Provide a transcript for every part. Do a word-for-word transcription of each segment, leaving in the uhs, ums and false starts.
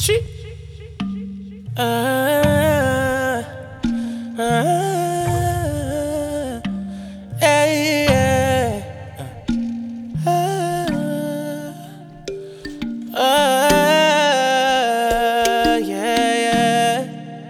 She. Uh, uh, yeah, yeah. Uh, uh, yeah, yeah.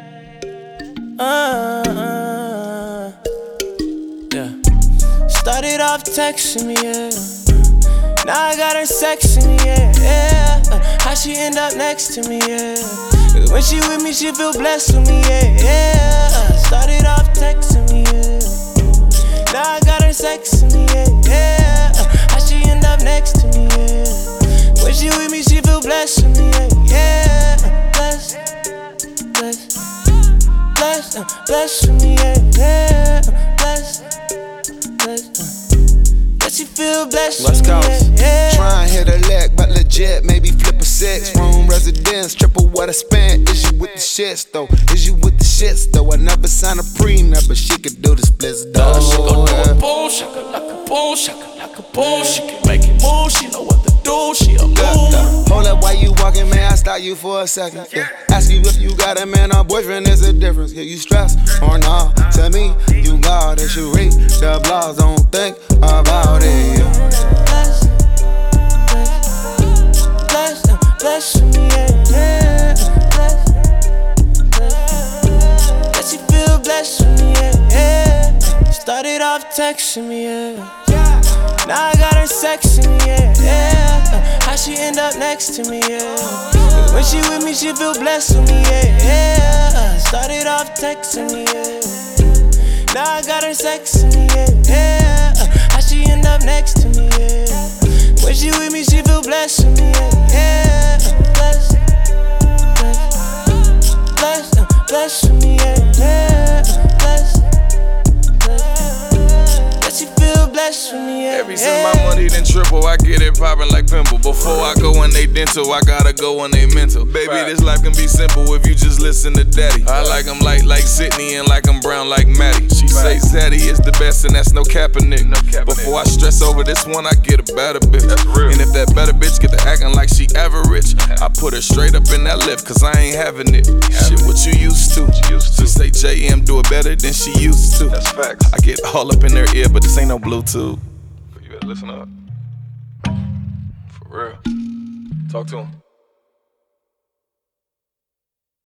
Uh, uh, yeah. Started off texting me, yeah. Now I got her sexing me, yeah, yeah. Uh, how she end up next to me, yeah. Cause when she with me, she feel blessed with me, yeah, yeah. Uh, started off texting me, yeah. Now I got her sexing me, yeah, yeah. Uh, how she end up next to me, yeah. When she with me, she feel blessed with me, yeah, yeah. Uh, blessed, blessed, blessed, uh, blessed with me, yeah, yeah. Uh, blessed, blessed, uh. She feel blessed. West Coast. Yeah, yeah. Try and hit a leg, but legit, maybe flip a six. Room residence, triple what I spent. Is you with the shits though? Is you with the shits though? I never signed a prenup, but she could do the splits though. She gon' do a boom, shaka like a boom, shaka like a boom. She can make it move, she know what to do, she a move. Hold up, while you walking, man, I stop you for a second. Yeah. Ask you if you got a man or boyfriend, there's a difference. Yeah, you stressed or nah? Tell me you got it, you read the blogs, don't think about it. Yeah. Bless, bless, bless me, yeah, yeah. Bless, bless, that she feel blessed with me, yeah, yeah. Started off texting me, yeah. Now I got her sexing me, yeah, yeah. How she end up next to me, yeah. Cause when she with me, she feel blessed with me, yeah, yeah. Started off texting me, yeah. Now I got her sexing me, yeah, yeah. How she end up next to me, yeah. When she with me, she feel blessed with me, yeah, yeah. Blessed, blessed, blessed, blessed with me, yeah, yeah. Blessed, blessed, that she feel blessed with me, yeah. Every since my money then triple, I get it poppin' like pimple. Before I go in they dental, I gotta go in they mental. Baby, this life can be simple if you just listen to daddy. I like him light like Sydney and like him brown like Maddie. She say Zaddy is the best and that's no Kaepernick. Before I stress over this one, I get a better bitch. And if that better bitch get to acting like she average, I put her straight up in that lift cause I ain't having it. Shit, what you used to? She say J M do it better than she used to. That's facts. I get all up in their ear, but this ain't no Bluetooth. You better listen up. For real. Talk to him.